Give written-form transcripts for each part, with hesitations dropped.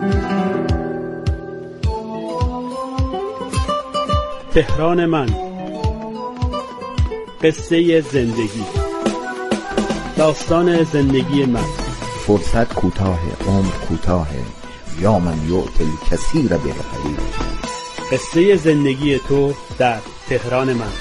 تهران من، قصه زندگی، داستان زندگی من. فرصت کوتاه، عمر کوتاه، یا من یعطی الکثیر بالقلیل. قصه زندگی تو در تهران من.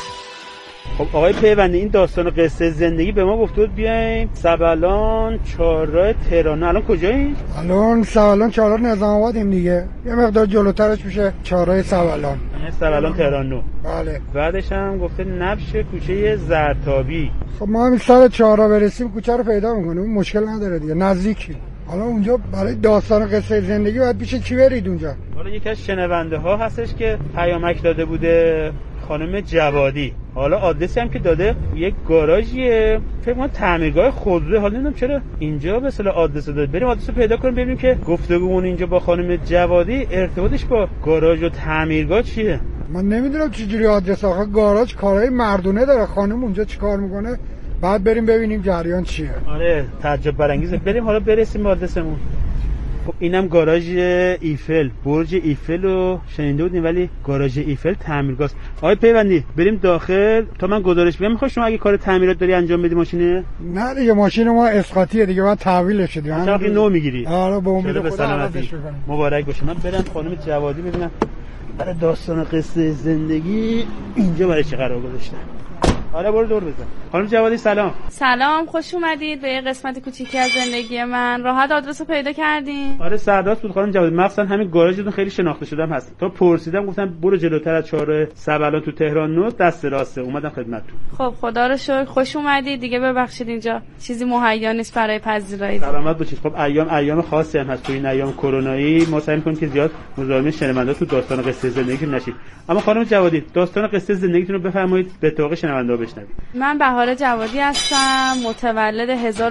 خب آقای پیوندی، این داستان قصه زندگی به ما گفته بود بیایم سبلان چهارراه تهران. الان کجاییم؟ الان سبلان چهارراه نظام آبادیم دیگه. یه مقدار جلوترش میشه چهارراه سبلان. سبلان تهران نو. بله. بعدش هم گفته نبش کوچه زرتابی. خب ما همین سر چهارراه برسیم کوچه رو پیدا میکنیم، مشکل نداره دیگه، نزدیکی. حالا اونجا برای داستان قصه زندگی باید پیش کی برید اونجا؟ حالا یکی از شنونده ها هستش که پیامک داده بوده، خانم جوادی. حالا آدرسی هم که داده یک گاراژیه، فکر کنم تعمیرگاه خودروه. حالا نمیدونم چرا اینجا به اصطلاح آدرس داده. بریم آدرس رو پیدا کنیم ببینیم که گفتگومون اینجا با خانم جوادی ارتباطش با گاراژ و تعمیرگاه چیه. من نمیدونم چجوری آدرس. آخه گاراژ کارهای مردونه داره، خانم اونجا چیکار میکنه؟ بعد بریم ببینیم جریان چیه. آره تعجب برانگیزه. بریم حالا برسیم به آدرسمون. خب اینم گاراژ ایفل، برج ایفل رو شنیده بودیم ولی گاراژ ایفل تعمیرگاه است. آقای پیوندی بریم داخل تا من گزارش بدم. میخوای شما اگه کار تعمیرات داری انجام بدی ماشینه؟ نه دیگه، ماشین ما اسقاطیه دیگه، بعد تحویلش بدیم. همین نو میگیری. آره به امید خدا سلامتی. مبارک باشه. من برم خانم جوادی ببینم برای داستان قصه زندگی اینجا برای چه قرار گذاشتن. آره برو دور بزن. خانم جوادی سلام. سلام، خوش اومدید به یه قسمت کوچیکی از زندگی من. راحت آدرس رو پیدا کردین؟ آره سرداد بود خانم جوادی. مخصوصا همین گاراژتون خیلی شناخته شدم هست. تا پرسیدم گفتم برو جلوتر از چهارراه سبلان تو تهران نو دست راسته. اومدم خدمتتون. خب خدا رو شکر خوش اومدید. دیگه ببخشید اینجا چیزی مهیا نیست برای پذیرایی. سلامت باشید. خب ایام خاصی هم هست تو این ایام کرونایی. ما سعی می‌کنیم که زیاد مزاحم شنونده تو داستان قصه زندگی نشید. اما خانم جوادی داستان قصه زندگیتون رو بفرمایید به توقع شنونده بشنوید. من بهار جوادی هستم، متولد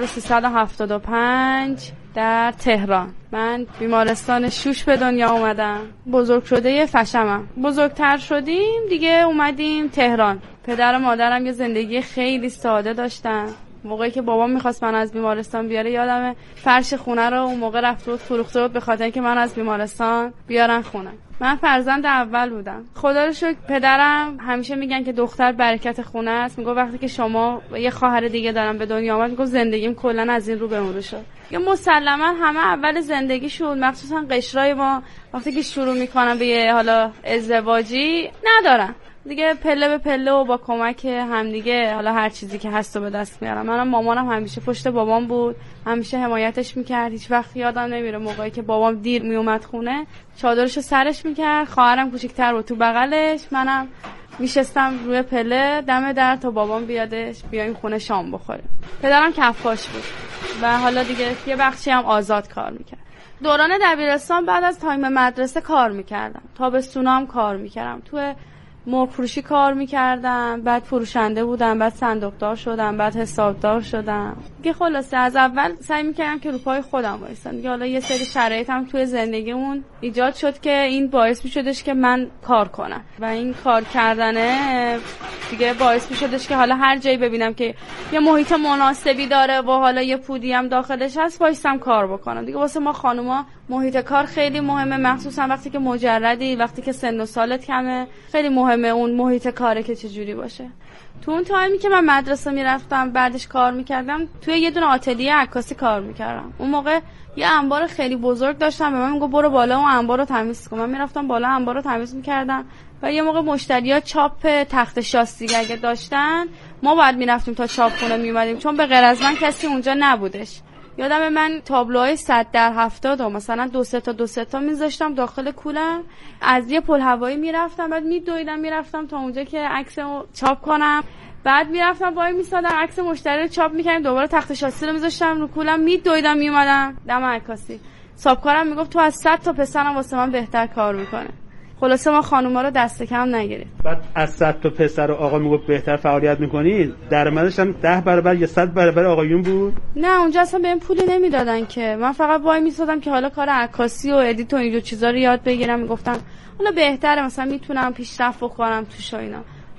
1375 در تهران. من بیمارستان شوش به دنیا اومدم. بزرگ شده فشمم. بزرگتر شدیم دیگه اومدیم تهران. پدر و مادرم یه زندگی خیلی ساده داشتن. موقعی که بابام می‌خواست من از بیمارستان بیاره، یادمه فرش خونه رو اون موقع رفته بود فروخته بود به خاطر اینکه من از بیمارستان بیارن خونه. من فرزند اول بودم. خدا رو شکر پدرم همیشه میگن که دختر برکت خونه است. میگه وقتی که شما یه خواهر دیگه دارم به دنیا آمد، میگه زندگیم کلا از این رو به اون رو شد. یا مسلما همه اول زندگی شد، مخصوصا قشرای ما وقتی که شروع میکنن به یه حالا ازدواجی ندارن دیگه، پله به پله و با کمک همدیگه حالا هر چیزی که هست رو به دست میارم. منم مامانم همیشه پشت بابام بود، همیشه حمایتش میکرد. هیچ وقت یادم نمیره موقعی که بابام دیر میومد خونه چادرشو سرش میکرد، خواهرم کوچیک‌تر بود تو بغلش، منم میشستم روی پله دم در تا بابام بیادش بیایم خونه شام بخوریم. پدرم کفاش بود و حالا دیگه یه بخشی هم آزاد کار میکرد. دوران دبیرستان بعد از تایم مدرسه کار میکردم، تابستونا هم کار میکردم، تو مرغ فروشی کار میکردم، بعد فروشنده بودم، بعد صندوقدار شدم، بعد حسابدار شدم. دیگه خلاصه از اول سعی میکردم که رو پای خودم وایسم. دیگه حالا یه سری شرایط هم توی زندگیمون ایجاد شد که این باعث میشدش که من کار کنم و این کار کردنه دیگه باعث میشدش که حالا هر جایی ببینم که یه محیط مناسبی داره و حالا یه پودی هم داخلش هست وایسم کار بکنم. دیگه واسه ما خانوما محیط کار خیلی مهمه، مخصوصا وقتی که مجردی، وقتی که سن و سالت کمه، خیلی مهمه اون محیط کاره که چجوری باشه. تو اون تایمی که من مدرسه میرفتم بعدش کار میکردم، توی یه دونه آتلیه عکاسی کار میکردم. اون موقع یه انبار خیلی بزرگ داشتم، به من میگفت برو بالا اون انبار رو تمیز کن. من میرفتم بالا انبار رو تمیز میکردم و یه موقع مشتری‌ها چاپ تخت شاسی اگه داشتن ما بعد میرفتیم تا چاپ خونه میومدیم، چون به غیر از من کسی اونجا نبودش. یادم من تابلوهای 100x70 و مثلا 2 تا میذاشتم داخل کولم، از یه پل هوایی میرفتم، بعد میدویدم میرفتم تا اونجا که عکسمو چاپ کنم، بعد میرفتم وای میسادم عکس مشتری رو چاپ میکردم، دوباره تخت شاسی رو میذاشتم رو کولم، میدویدم میومدم دم عکاسی. صاحبکارم میگفت تو از 100 تا پسرم واسه من بهتر کار میکنه. خلاصه ما خانوما رو دست کم نگیرید. بعد از 100 تا پسر و آقا میگفت بهتر فعالیت میکنید، درآمدش هم 10 برابر یا 100 برابر آقایون بود؟ نه اونجا اصلا بهم پولی نمیدادن که، من فقط وای میسادم که حالا کار عکاسی و ادیت و اینجور چیزا رو یاد بگیرم. میگفتن حالا بهتره مثلا میتونم پیشرفت بکنم توش و اینا.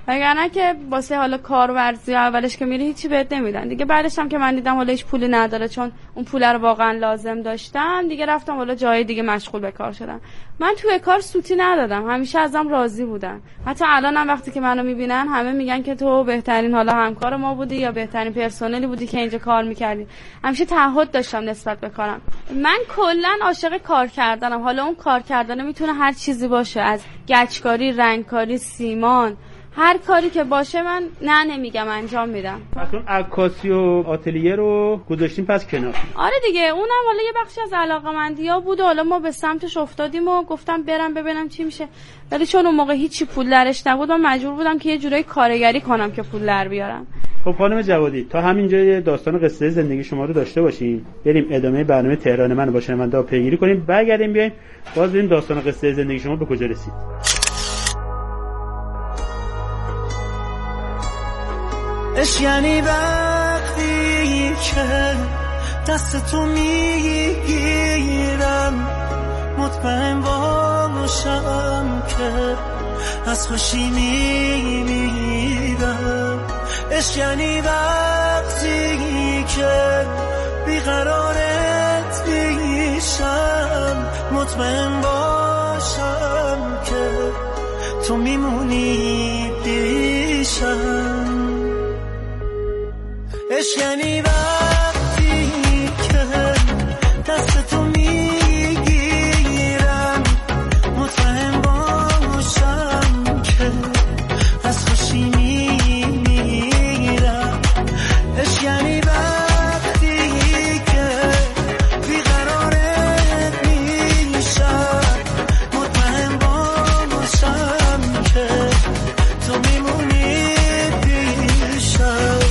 وگرنه که واسه حالا کارورزی اولش که میری هیچی بهت نمیدن دیگه. بعدش هم که من دیدم حالا هیچ پولی نداره، چون اون پول رو واقعا لازم داشتم دیگه، رفتم حالا جای دیگه مشغول به کار شدم. من توی کار سوتی ندادم، همیشه ازم راضی بودن. حتی الانم وقتی که منو میبینن همه میگن که تو بهترین حالا همکار ما بودی یا بهترین پرسنلی بودی که اینجا کار میکردی. همیشه تعهد داشتم نسبت به کارم. من کلا عاشق کار کردنم. حالا اون کار کردن میتونه هر چیزی باشه، از گچکاری، رنگکاری، سیمان، هر کاری که باشه من نمیگم انجام میدم. اصلا عکاسی و آتلیه رو گذاشتیم پس کنار. آره دیگه، اونم حالا یه بخشی از علاقه‌مندی‌ها بود و حالا ما به سمتش افتادیم و گفتم برم ببینم چی میشه. ولی چون اون موقع هیچی پول درش نبود من مجبور بودم که یه جورایی کارگری کنم که پول در بیارم. خب خانم جوادی، تا همینجا داستان قصه زندگی شما رو داشته باشیم، بریم ادامه برنامه تهران من با شنونده پیگیری کنیم، برگردیم بیایم باز ببینیم داستان قصه زندگی شما به کجا رسید. اش یعنی وقتی که دست تو میگیرم مطمئن باشم که از خوشی میمیرم. اش یعنی وقتی که بیقرارت میشم مطمئن باشم که تو میمونی پیشم. اش یعنی وقتی که دست تو میگیرم مطمئن باشم که از خوشی میمیرم. اش یعنی وقتی که بیقرارت میشم مطمئن باشم که تو میمونی پیشم.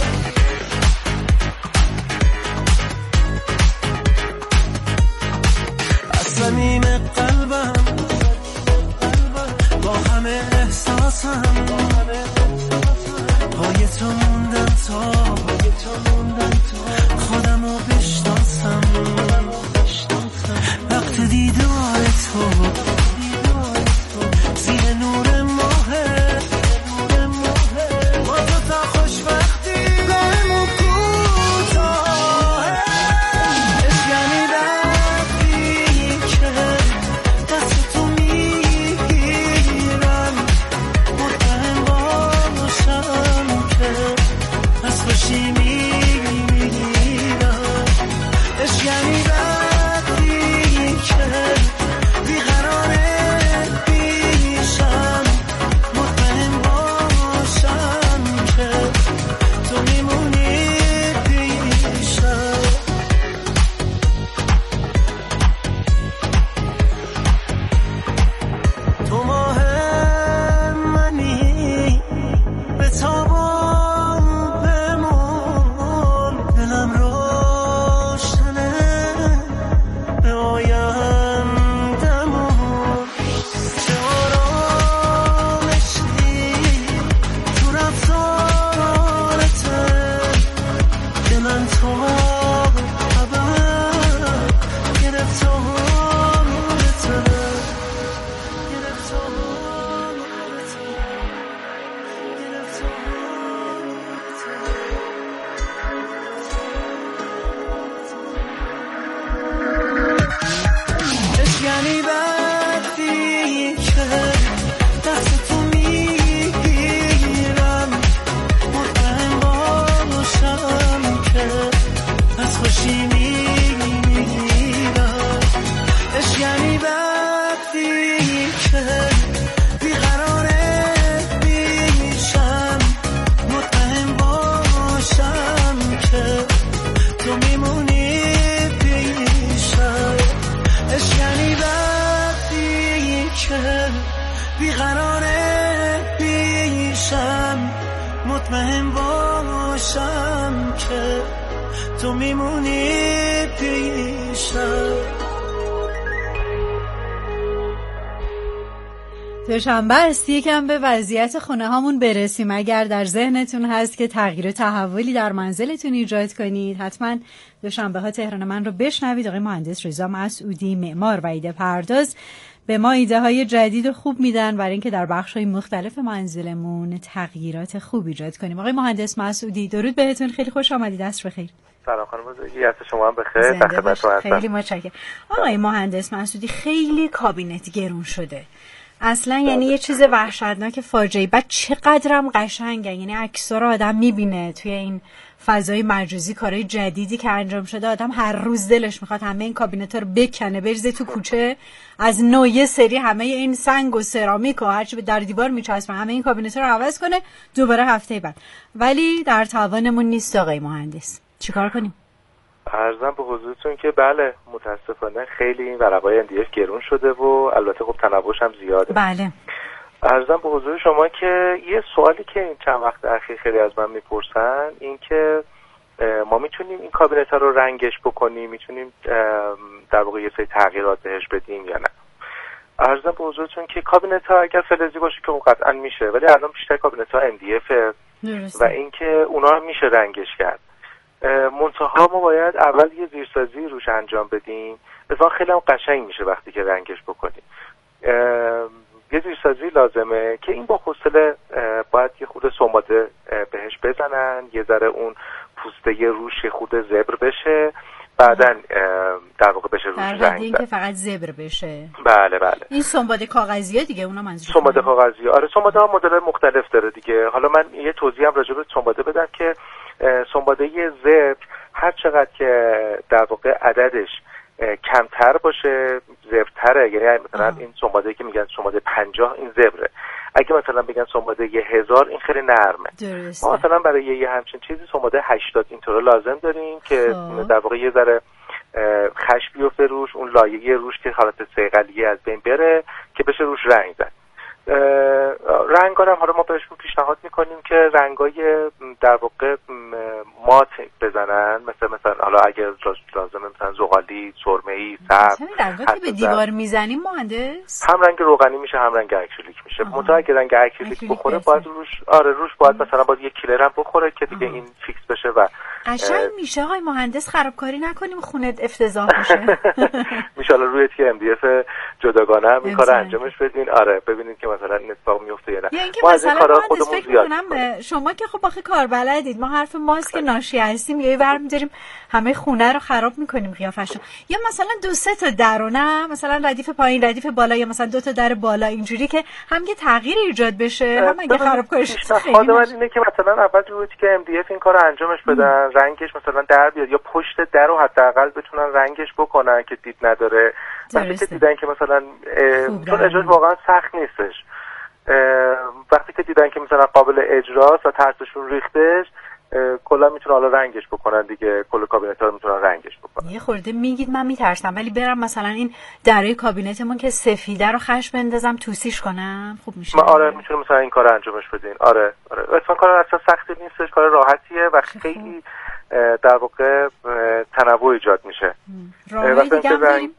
صمیم قلبم با همه احساسم پای تو موندم تا خودم رو بشناسم. وقت دیدار تو زیر نور ماه با تو تا خوشبختی گاهمون کوتاه. یعنی مطمئن باشم که تو میمونی پیشم. دوشنبه است، یکم به وضعیت خونه هامون برسیم. اگر در ذهنتون هست که تغییر و تحولی در منزلتون ایجاد کنید، حتما دوشنبه ها تهران من رو بشنوید. آقای مهندس رضا مسعودی، معمار و ایده پرداز، به ما ایده های جدید و خوب میدن برای اینکه در بخش های مختلف منزلمون تغییرات خوب ایجاد کنیم. آقای مهندس مسعودی، درود بهتون، خیلی خوش آمدید، عصر بخیر. سلام خانم بزرگی، عصر شما هم بخیر. در خدمتتون هستم. خیلی متشکرم. آقای مهندس مسعودی، خیلی کابینت گرون شده اصلا، یعنی یه چیز وحشتناک، فاجعه‌ای. بعد چقدرم قشنگه، یعنی عکس‌ها رو آدم میبینه توی این فضای مجازی، کارهای جدیدی که انجام شده، آدم هر روز دلش میخواد همه این کابینت‌ها رو بکنه بریزه تو کوچه، از نو یه سری همه این سنگ و سرامیک و هرچی به در دیوار میچسبن همه این کابینت‌ها رو عوض کنه دوباره هفته بعد. ولی در توانمون نیست آقای مهندس، چیکار کنیم؟ عرضم به حضورتون که بله، متاسفانه خیلی این ورقای NDF گرون شده و البته خب تنوعش هم زیاده. بله. عرضم به حضور شما که یه سوالی که این چند وقت اخیر خیلی از من میپرسن این که ما میتونیم این کابینت‌ها رو رنگش بکنیم، میتونیم در واقع یه سری تغییرات بهش بدیم یا نه. عرضم به حضورتون که کابینت‌ها اگر فلزی باشه که اون قطعا میشه، ولی الان بیشتر کابینت‌ها NDF و اینکه اونا هم میشه رنگش کرد. منتها ما باید اول یه زیرسازی روش انجام بدیم، مثلا خیلی هم قشنگ میشه وقتی که رنگش بکنیم. یه زیرسازی لازمه که این با حوصله باید یه خود سنباده بهش بزنن، یه ذره اون پوسته روش خود زبر بشه، بعدن در واقع بشه روش رنگ زد. این که فقط زبر بشه. بله بله. این سنباده کاغذیه دیگه، اونا منظور سنباده کاغذی. آره، سنباده ها مدل مختلف داره دیگه. حالا من یه توضیح هم راجع به سنباده بدم که سنباده زبر هر چقدر که در واقع عددش کمتر باشه زبرتره، یعنی مثلا این سنباده که میگن سنباده 50 این زبره، اگه مثلا بگن سنباده 1000 این خیلی نرمه. درسته. ما مثلا برای یه همچین چیزی سنباده 80 اینطور لازم داریم که در واقع یه ذره خش بیفته روش، اون لایه روش که حالت صیقلیه از بین بره که بشه روش رنگ زد. رنگ هم حالا ما بهشون پیشنهاد میکنیم که رنگای در واقع مات بزنن، مثلا حالا اگر لازمه مثلا زغالی، سرمه‌ای، سبز. رنگایی که به دیوار میزنیم مهندس هم رنگ روغنی میشه هم رنگ اکریلیک میشه. منتها اگه رنگ اکریلیک بخوره باید روش باید مثلا باید یک کیلر هم بخوره که دیگه این فیکس بشه و قشنگ میشه. آقای مهندس خرابکاری نکنیم خونت افتضاح میشه. میشه روی تی MDF جداگانه هم این کارو انجامش بدین. آره، ببینید که مثلا این اتفاق میفته یا نه. یا اینکه مثلا مهندس فکر میکنم شما که خب آخه کار بلدید، ما حرف ماست که ناشی هستیم یه ور میذاریم همه خونه رو خراب میکنیم قیافشو. یا مثلا 2-3 تا در و نه مثلا ردیف پایین ردیف بالا، یا مثلا 2 تا در بالا، اینجوری که هم یه تغییر ایجاد بشه هم اگه خرابکاریش خیلی اینه که مثلا اول روی که MDF این کارو انجامش بدن، رنگش مثلا در بیاد یا پشت در رو حداقل بتونن رنگش بکنن که دید نداره. وقتی که دیدن که مثلا چون اجراش واقعا سخت نیستش، وقتی که دیدن که مثلا قابل اجراست و ترسشون ریختش، کلا میتونن حالا رنگش بکنن دیگه، کل کابینت‌ها رو میتونن رنگش بکنن. یه خورده میگید من میترسم، ولی برم مثلا این درای کابینتمون که سفیده رو خش بندازم توسیش کنم خوب میشه. آره، میتونم مثلا این کارو انجامش بدین. آره اصلا کار اصلا سختی نیستش، کار راحتیه و خیلی در واقع تنوع ایجاد میشه. راهی دیگه هم داریم.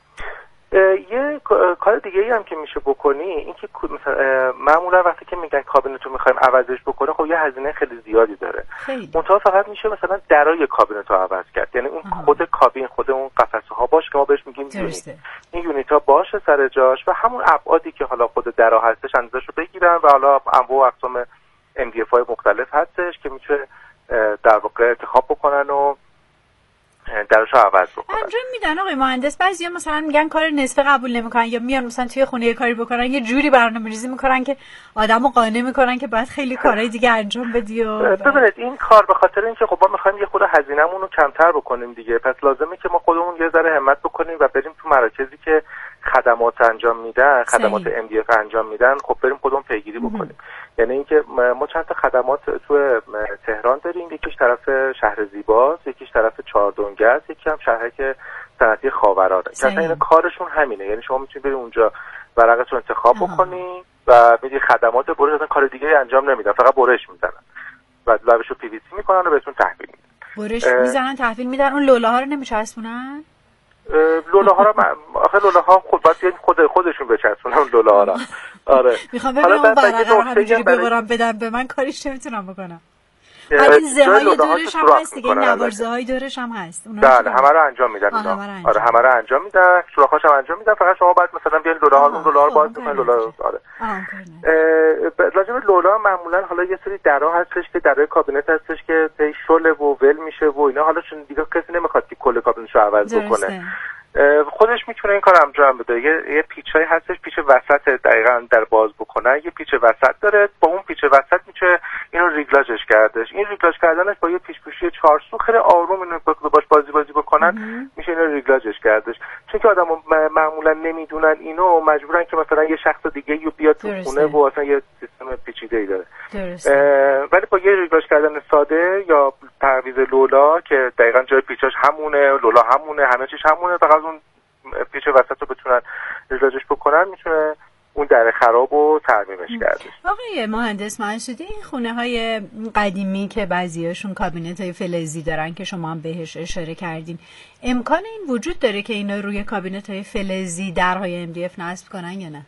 یه کار دیگه ای هم که میشه بکنی این که مثلا معمولا وقتی که میگن کابینت رو میخوایم عوضش بکنه، خب یه هزینه خیلی زیادی داره. منتها فقط میشه مثلا درای کابینت رو عوض کرد، یعنی اون خود کابین، خود اون قفسه ها باشه که ما بهش میگیم یونیت. این یونیت ها باشه سر جاش و همون ابعادی که حالا خود درا هستش اندازه‌شو بگیرن و حالا انواع و اقسام MDF های مختلف هستش که میشه در واقع انتخاب بکنن و درشو عوض بکنن. انجام میدن آقای مهندس. بعضیا مثلا میگن کار نصفه قبول نمیکنن، یا میان مثلا توی خونه یه کاری بکنن یه جوری برنامه‌ریزی میکنن که آدمو قانع میکنن که بعد خیلی کارهای دیگه انجام بدی. ببینید این کار به خاطر اینکه خب ما میخوایم یه خود هزینه‌مون رو کمتر بکنیم دیگه، پس لازمه که ما خودمون یه ذره همت بکنیم و بریم تو مراکزی که خدمات انجام میدن، خدمات MDF انجام میدن، خب بریم خودمون پیگیری بکنیم. یعنی اینکه ما چند تا خدمات تو تهران داریم، یکیش طرف شهر زیباست، یکیش طرف چهاردونگه است، یکی هم شهرک صنعتی خاورانه. که اصلا این کارشون همینه، یعنی شما میتونید برید اونجا ورقتون انتخاب بکنی و میدی خدمات برش، اصلا کار دیگه انجام نمیدن، فقط برش میزنن و لبشو PVC میکنن و بهتون تحویل میدن. برش میزنن تحویل میدن. اون لوله ها رو نمیچسبونن؟ لوله ها رو آخه لوله ها خودشون بچسبونن لوله ها رو. آره میخوام ببینم اون برقه رو همینجوری ببرم بدم به من، کاریش نمیتونم بکنم. این زهای دورش هم هست دیگه، این نوارزهای دورش هم هست. بله همه رو انجام میدن اونا. آره همه رو انجام میدن، سوراخاش هم انجام میدن. فقط شما باید مثلا بیاین لوله ها اون لوله رو باز کنین. لوله آره. راجع به لوله معمولا حالا یه سری درا هستش که درای کابینت هستش که پی شله و ول میشه و اینا. حالا چون دیگه کسی نمیخواد که کل کابینتشو عوض بکنه، خودش میتونه این کار انجام بده. یه پیچای هستش، پیچ وسط دقیقاً در باز بکنن یه پیچ وسط داره. با اون پیچ وسط میشه اینو ریگلاژش کردش. این ریگلاژ کردنش با یه پیچ پوشی 4 سو خیلی آروم اینو باش بازی بکنن میشه اینو ریگلاژش کردش. چون که آدمو معمولا نمیدونن اینو، مجبورن که مثلا یه شخص دیگه یو بیاد تو خونه و اصلا یه سیستم پیچیده‌ای داره. ولی با یه ریگلاژ کردن ساده یا تعویض لولا که دقیقاً جای پیچاش همونه، لولا همونه، همه چیز همونه، فقط اون پیچ وسط رو بتونن ریگلاژش بکنن میتونه اون در خراب و ترمیمش کردش. آقای مهندس مسعودی، این خونه های قدیمی که بعضیاشون کابینت های فلزی دارن که شما هم بهش اشاره کردین، امکان این وجود داره که اینا روی کابینت های فلزی درهای MDF نصب کنن یا نه؟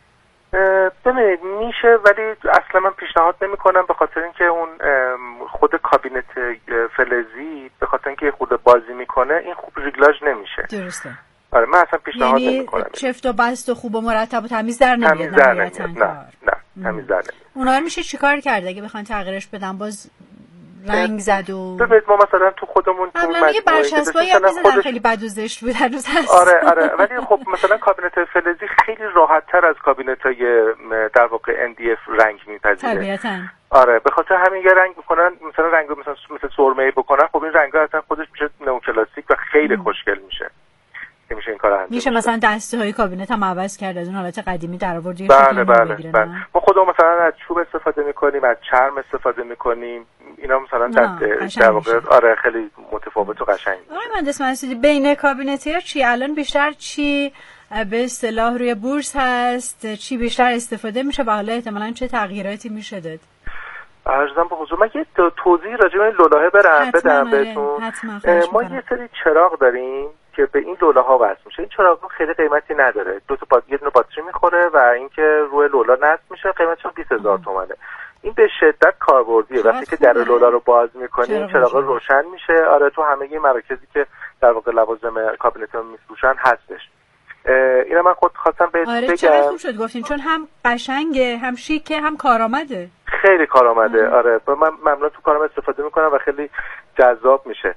ببینید میشه، ولی اصلا من پیشنهاد نمی‌کنم به خاطر اینکه اون خود کابینت فلزی به خاطر اینکه خود بازی میکنه این خوب ریگلاژ نمیشه. درسته. آره من اصلا پیشنهاد نمی‌کنم. یعنی چفت و بست و خوب و مرتب و تمیز در نمیاد. نه تمیز در نمیاد. اونا رو میشه چیکار کرد اگه بخوان تغییرش بدن؟ باز رنگ زد و ببینید ما مثلا تو خودمون تو مجموعه برچسبایی هم می‌زدن خیلی بد و زشت بود هنوز هست. آره ولی خب مثلا کابینت فلزی خیلی راحت‌تر از کابینت‌های در واقع NDF رنگ می‌پذیره. طبیعتاً. آره به خاطر همین یه رنگ می‌کنن، مثلا رنگ مثل سرمه‌ای بکنن، خب این رنگ‌ها اصلا خودش میشه نئوکلاسیک و خیلی خوشگل میشه. میشه این کارو انجام میشه مثلا دسته‌های کابینت هم عوض کرد، از اون حالت قدیمی در آورد یه بله. ما خودمون مثلا از چوب استفاده می‌کنیم، از چرم استفاده می‌کنیم. اینا مثلا در واقع آره خیلی متفاوت و قشنگه. آقای مهندس مسعودی، بین کابینت‌ها چی الان بیشتر چی به اصطلاح روی بورس هست، چی بیشتر استفاده میشه و حالا احتمالاً چه تغییراتی میشه داد؟ عرضم به حضور من یه توضیح راجع به این لوله‌ها بدم بهتون. ما یه سری چراغ داریم که به این لوله ها وصل میشه. این چراغ خیلی قیمتی نداره، یه دونه باتری میخوره و اینکه روی لوله نصب میشه، قیمتش 20000 تومانه. این به شدت کاربردیه. وقتی که در لوله رو باز میکنی این چراغ روشن میشه. آره تو همه مراکزی که در واقع لوازم کابینت میفروشن هستش. اینا من خود خواستم بگم. آره چرا خوب شد گفتین، چون هم قشنگه، هم شیکه، هم کارآمده. خیلی کارآمده. آره من معمولا تو کارم استفاده میکنم و خیلی جذاب میشه.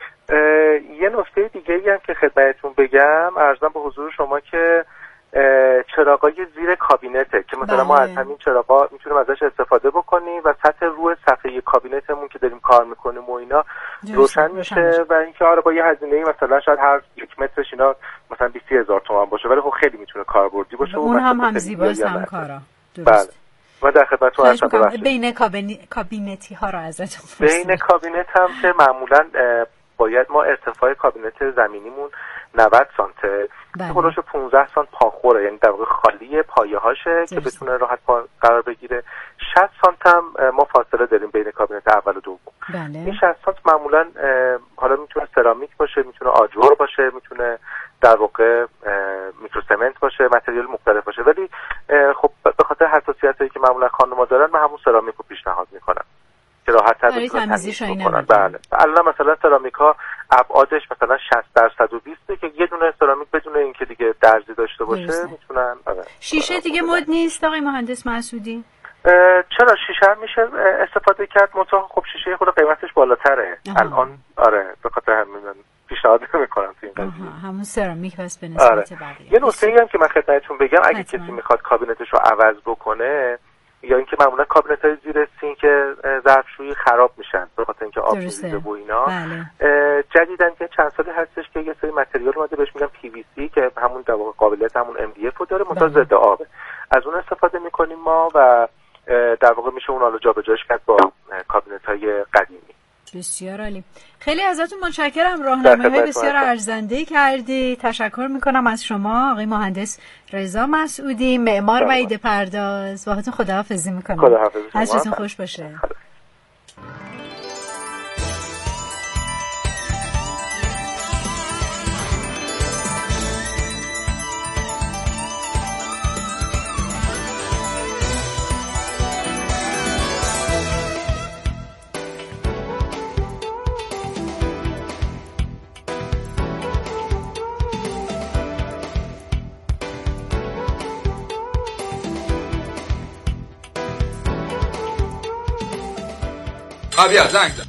یه نکته دیگه‌ای هم که خدمتتون بگم، عرضم به حضور شما که چراغای زیر کابینته که مثلا ما از همین چراغا میتونیم ازش استفاده بکنیم و سطح روی صفحه کابینتمون که داریم کار میکنیم و اینا روشن میشه و اینکه آره با یه هزینه‌ای مثلا شاید هر 1 مترش اینا مثلا 20000 تومان باشه، ولی خب خیلی میتونه کاربردی باشه. اون هم زیباست هم کارا. بله. و در خدمتتون هستم. بین کابینتی ها رو ازتون بین کابینت هم که معمولا باید ما ارتفاع کابینت زمینیمون 90 سانته، خودش 15 سانت پاخوره، یعنی در واقع خالی پایه هاشه که بتونه راحت قرار بگیره. 60 سانت هم ما فاصله داریم بین کابینت اول و دوم. این 60 سانت معمولا حالا میتونه سرامیک باشه، میتونه آجر باشه، میتونه در واقع میکروسمنت باشه، متریال مختلف باشه، ولی خب به خاطر حساسیتایی که معمولا خانم‌ها دارن من همون سرامیک رو پیشنهاد میکنم که راحت تر بتونن بله. الان مثلا سرامیک‌ها ابعادش مثلا 60 در 120 که یه دونه سرامیک بدون اینکه دیگه درزی داشته باشه میتونن. شیشه دیگه مد نیست آقای مهندس مسعودی؟ چرا شیشه هم میشه استفاده کرد، منتها خب شیشه خود قیمتش بالاتره الان. آره به خاطر همین پیشنهاد نمی‌کنم تو این قضیه. همون سرامیک بس به نسبت بقیه. یه نکته‌ای هم که من خدمتتون بگم، اگه کسی میخواد کابینتش رو عوض بکنه یا اینکه معمولا کابینت‌های زیر سینک ظرفشویی خراب میشن به خاطر اینکه آب میریزه و اینا. جدیداً که چند سالی هستش که یه سری متریال اومده بهش میگن PVC که همون در واقع قابلیت همون MDF رو داره، منتها ضد آبه. از اون استفاده میکنیم ما و در واقع میشه اون رو جابجاش کرد با کابینت‌های قدیمی. بسیار عالی. خیلی ازتون متشکرم، راهنمایی بسیار ارزنده‌ای کردی. تشکر میکنم از شما آقای مهندس رضا مسعودی، معمار و ایده پرداز. باهاتون خداحافظی میکنم. خداحافظ شما. عزیزتون خوش باشه. بیا زنگ زن.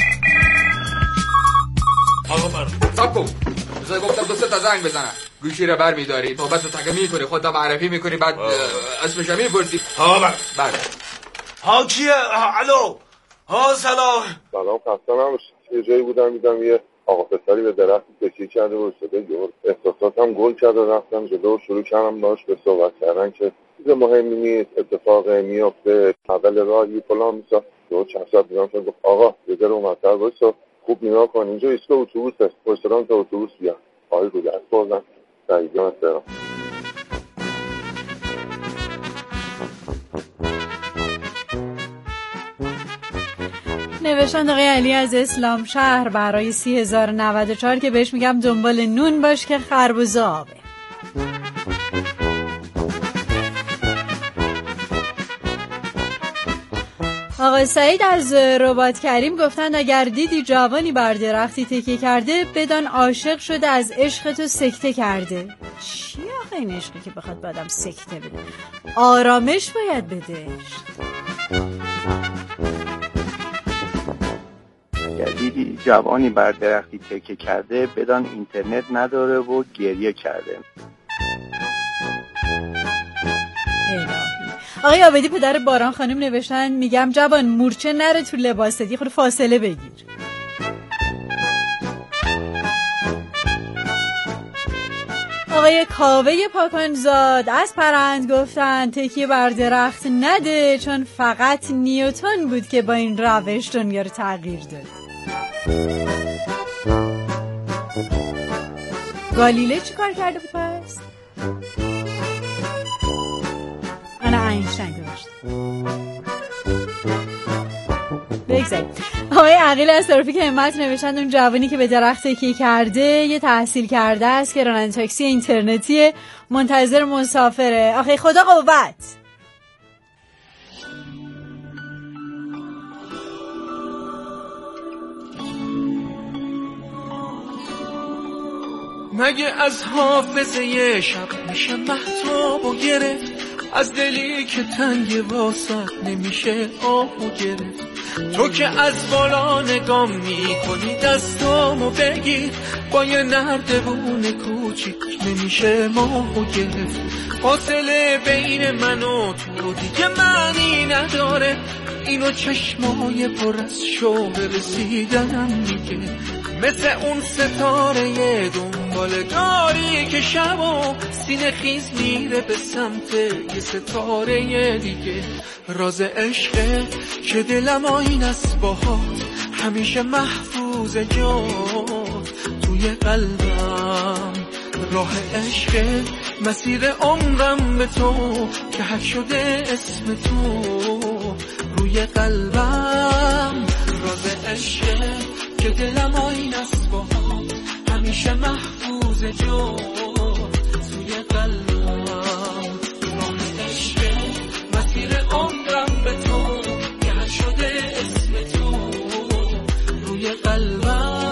آقا من سب کن بذار گفتم 2 تا زنگ بزنم. گوشی رو بر میداری نوبت رو تکه میکنی خودت معرفی میکنی بعد اسمش هم میپرسی. ها من بله ها کیه؟ الو ها سلام خسته نباشید. یه جایی بودم دیدم یه آقا پسری به درختی تکیه کرده و شده احساساتم گل کرد و رفتم جلو و شروع کردم باهاش به صحبت کردن که چیز مهمی نیست، اتفاق میفته، اول راهی فلان میسا دو چند ساعت دیدم شد گفت آقا یه ذره اونورتر وایسا خوب نگاه کن اینجا ایستگاه اتوبوسه پشتران تا اتوبوس بیا. آقای رو دست بردن سعیدان استرام. نوشتند آقای علی از اسلام شهر برای 30,094 که بهش میگم دنبال نون باش که خربوزه آبه. آقای سعید از رباط کریم گفتند اگر دیدی جوانی بر درختی تکیه کرده بدان عاشق شده از عشق تو سکته کرده. چی آخه این عشقی که بخواد بعدم سکته بده؟ آرامش باید بدهش. اگر دیدی جوانی بر درختی تکیه کرده بدان اینترنت نداره و گریه کرده. آقای آبدی پدر باران خانم نوشتن میگم جوان مورچه نره تو لباست یه خود فاصله بگیر. آقای کاوه پاکانزاد از پرند گفتن تکیه بر درخت نده چون فقط نیوتن بود که با این روش دنیا رو تغییر داد. گالیله چی کار کرده بود پس؟ انا اینشتین گذاشت. بگذاریم. آقای عقیل از ترافیک همت نوشتند اون جوانی که به درخت تکیه کرده یه تحصیل کرده است که راننده تاکسی اینترنتی منتظر مسافره. آخه خدا قوت. مگه از حافظه شب میشه مهتاب و گرفت از دلی که تنگ واسط نمیشه آهو گرفت تو که از بالا نگام میکنی دستامو بگیر با یه نردبون کوچیک نمیشه ماهو گرفت فاصله بین من و تو دیگه معنی نداره اینو چشمای پر از شوق رسیدنم میگه مثل اون ستاره دنبالگاری که شب و سینه خیز میره به سمت یه ستاره دیگه راز عشقه که دلم آین است باهات همیشه محفوظ جات توی قلبم راه عشقه مسیر عمرم به تو که حک شده اسم تو روی قلبم راز عشقه که دلم آین است باهات همیشه محفوظ جات توی قلبم راه عشقه مسیر عمرم به تو که حک شده اسم تو روی قلبم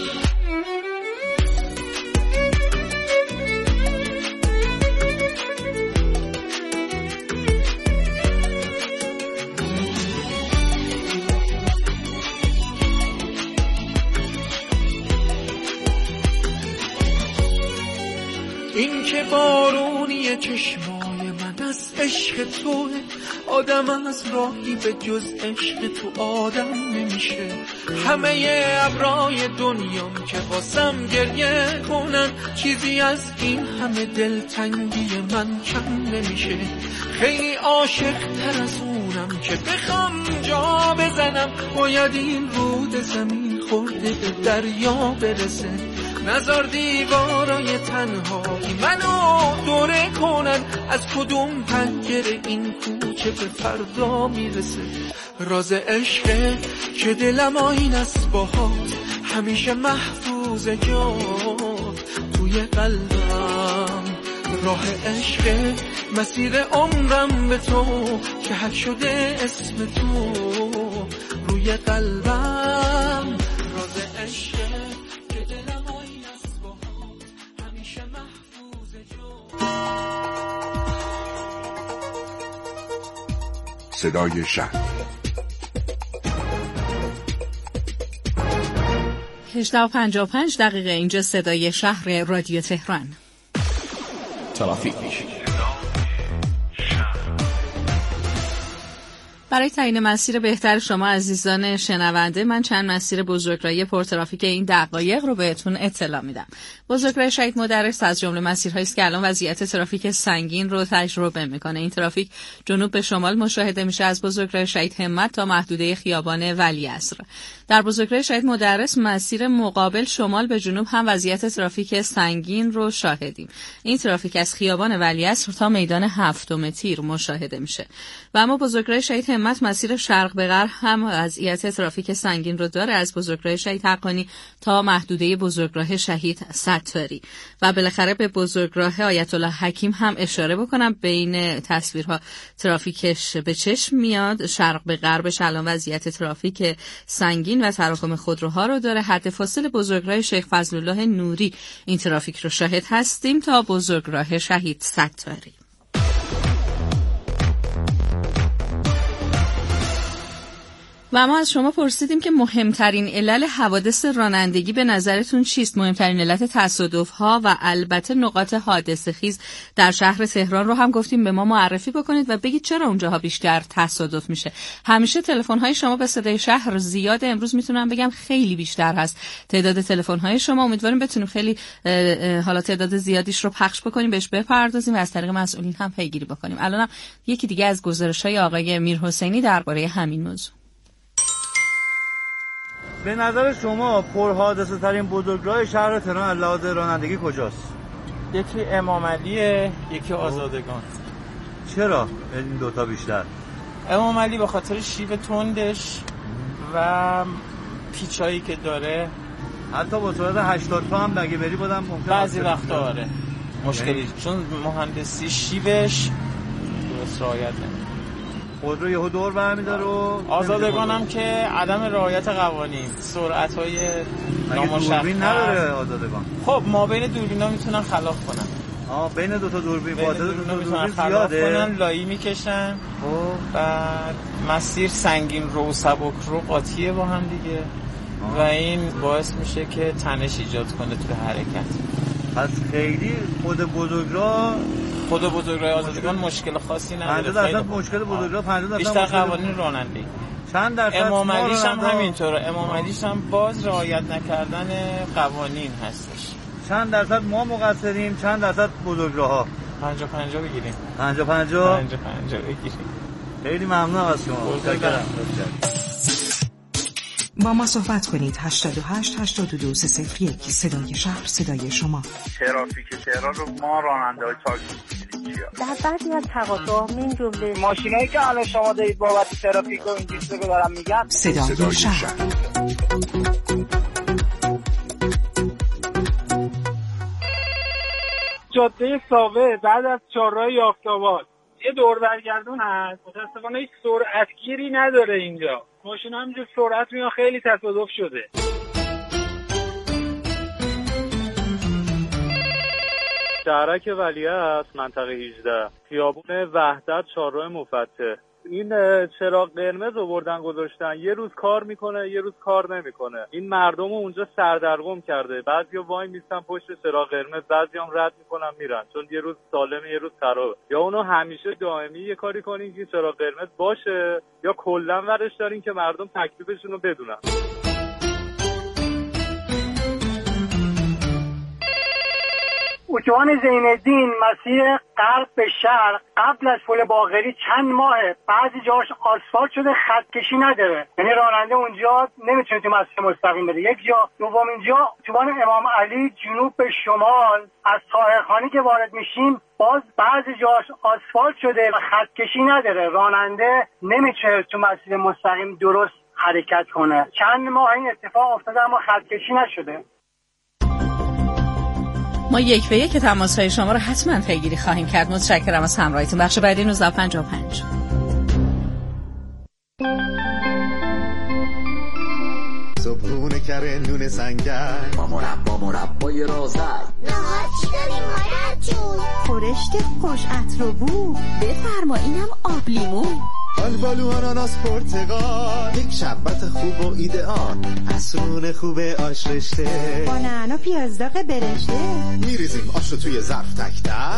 این که بارونی چشمای من از عشق توه آدم از راهی به جز عشق تو آدم نمیشه همه ابرای دنیام که واسم گریه کنن چیزی از این همه دلتنگی من کم نمیشه خیلی عاشق تر از اونم که بخوام جا بزنم باید این رود زمین خورده به دریا برسه نظر دیوارای تنهایی منو دوره کنن از کدوم پنجره این کوچه به فردا میرسه راز عشقه که دلم آین است باهات همیشه محفوظ جات توی قلبم راه عشقه مسیر عمرم به تو که حک شده اسم تو روی قلبم راز عشقه صدای شهر 18:55 دقیقه. اینجا صدای شهر رادیو تهران. ترافیک. برای تعیین مسیر بهتر شما عزیزان شنونده، من چند مسیر بزرگراهی پرترافیک این دقایق رو بهتون اطلاع میدم. بزرگراه شهید مدرس از جمله مسیرهایی است که الان وضعیت ترافیک سنگین رو تجربه میکنه. این ترافیک جنوب به شمال مشاهده میشه از بزرگراه شهید همت تا محدوده خیابان ولیعصر. در بزرگراه شهید مدرس مسیر مقابل شمال به جنوب هم وضعیت ترافیک سنگین رو شاهدیم. این ترافیک از خیابان ولیعصر تا میدان هفتم تیر مشاهده میشه. و اما بزرگراه شهید همت مسیر شرق به غرب هم وضعیت ترافیک سنگین رو داره از بزرگراه شهید حقانی تا محدوده بزرگراه شهید ستاری. و بالاخره به بزرگراه آیت الله حکیم هم اشاره بکنم، بین تصویرها ترافیکش به چشم میاد. شرق به غربش الان وضعیت ترافیک سنگین و تراکم خودروها رو داره. حد فاصل بزرگراه شیخ فضلالله نوری این ترافیک رو شاهد هستیم تا بزرگراه شهید ستاری. و ما از شما پرسیدیم که مهمترین علل حوادث رانندگی به نظرتون چیست؟ مهمترین علت تصادف‌ها و البته نقاط حادثه خیز در شهر تهران رو هم گفتیم. به ما معرفی بکنید و بگید چرا اونجاها بیشتر تصادف میشه. همیشه تلفن‌های شما به صدای شهر زیاده، امروز میتونم بگم خیلی بیشتر هست تعداد تلفن‌های شما. امیدواریم بتونیم خیلی حالا تعداد زیادیش رو پخش بکنیم، بهش بپردازیم و از طریق مسئولین هم پیگیری بکنیم. الانم یکی دیگه از گزارش‌های آقای میرحسینی درباره همین موضوع. به نظر شما پرحادثه ترین بزرگراه شهر تهران از لحاظ رانندگی کجاست؟ یکی امام علیه، یکی آزادگان. چرا این دوتا بیشتر؟ امام علی به خاطر شیب تندش و پیچایی که داره، حتی با سرعت 80 تا هم اگه بری بودم ممکنه بعضی وقتا آره مشکلی، چون مهندسی شیبش درست رعایت نمیکنه. خودرو یهو دور برمی‌داره. آزادگان هم که عدم رعایت قوانین، سرعت‌های نامشخص نداره آزادگان. خب ما بین دوربینا میتونن خلاف کنن. بین دو تا دوربین میتونن خلاف کنن، لایی میکشن. بعد مسیر سنگین رو و سبک رو قاطیه با هم دیگه و این باعث میشه که تنش ایجاد کنه تو حرکت. پس خیلی خود بزرگراه آزادگان مشکل خاصی نداره. 50% مشکل بزرگراه 50% بیشتر قوانین رانندگی. چند درصد امام علیش هم همینطوره. امام علیش هم باز رعایت نکردن قوانین هستش. چند درصد ما مقصریم، چند درصد بزرگراه‌ها؟ 50-50 بگیریم. 50-50 بگیریم. خیلی ممنونم از شما. با ما صحبت کنید. 88-82-301 صدای شهر، صدای شما. ترافیک تهران رو ما راننده‌های تاکسی می‌بینیم در بعضی از تقاطع‌ها من جمله ماشینایی که الان شما دارید بابت ترافیک و این چیزا رو دارن میگن صدای شهر. جاده ساوه بعد از چهارراه یافت‌آباد یه دور برگردون هست، متأسفانه هیچ سرعتگیری نداره اینجا. ماشینا همینجور سرعت میان، خیلی تصادف شده. شهرک ولیعصر منطقه 18 خیابون وحدت چهارراه مفتح. این چراغ قرمز آوردن گذاشتن، یه روز کار میکنه یه روز کار نمیکنه. این مردم رو اونجا سردرگم کرده. بعضیا وای میستن پشت چراغ قرمز، بعضیا هم رد میکنن میرن، چون یه روز سالمه یه روز خرابه. یا اونو همیشه دائمی یه کاری کنین که چراغ قرمز باشه، یا کلا ورش دارین که مردم تکلیفشون رو بدونن. اتوبان زین‌الدین مسیر غرب به شرق قبل از پل باقری چند ماهه بعضی جاش آسفالت شده، خط کشی نداره، یعنی راننده اونجا نمیتونه تو مسیر مستقیم بره. یک جا. دومین جا اتوبان امام علی جنوب به شمال از طاهرخانی که وارد میشیم باز بعضی جاش آسفالت شده و خط کشی نداره، راننده نمیتونه تو مسیر مستقیم درست حرکت کنه. چند ماه این اتفاق افتاده اما خط کشی نشده. ما یک به یک تماس‌های شما رو حتما پیگیری خواهیم کرد. متشکرم از همراهیتون. بخش بعدی 1955. صبحونه کره نون سنگر با مربای رازد. نهار چی داریم مادر جون؟ خورشت خوش عطر و بو. بفرما اینم آب لیمو. آلبالو آناناس پرتقال، یک شربت خوب و ایدئال، عصرون خوب آش رشته، با نعنا پیاز داغ برشته، میریزیم آشو توی ظرف تک تک،